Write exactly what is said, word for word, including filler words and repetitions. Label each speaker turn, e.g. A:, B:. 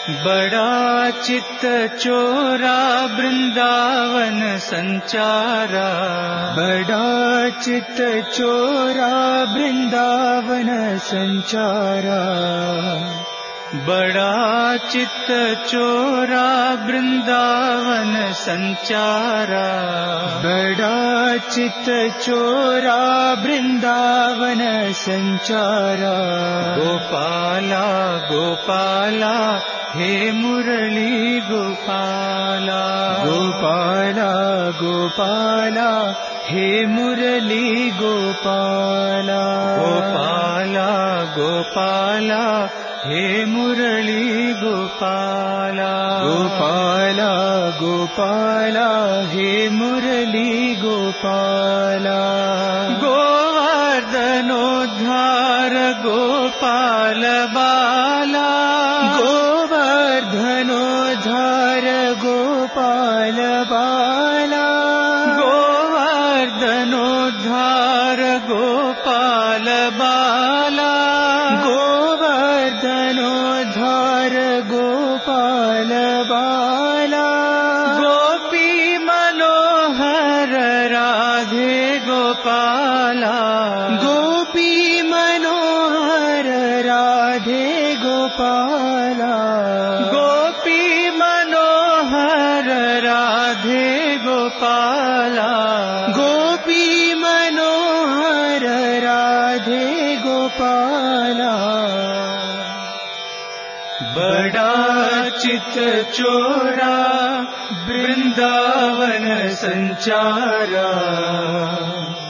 A: बड़ा चित्त चोरा वृंदावन संचारा,
B: बड़ा चित्त चोरा वृंदावन संचारा,
A: बड़ा चित्त चोरा वृंदावन संचारा,
B: बड़ा चित्त चोरा वृंदावन संचारा।
A: गोपाला गोपाला हे मुरली गोपाला,
B: गोपाला गोपाला हे मुरली गोपाला,
A: गोपाला गोपाला हे मुरली गोपाला,
B: गोपाला गोपाला हे मुरली गोपाला।
A: गोवर्धनोद्धार गोपाल बाला,
B: गोवर्धनोद्धार गोपाल बाला,
A: गोवर्धनोद्धार गोपाल बाला,
B: गोवर्धनोद्धार गोपाल बाला।
A: गोपी मनोहर राधे गोपाला,
B: गोपी मनोहर राधे गोपाला,
A: गोपी मनोहर राधे गोपाला,
B: गोपी मनोहर राधे गोपाला।
A: बड़ा चित्त चोरा वृंदावन संचारा,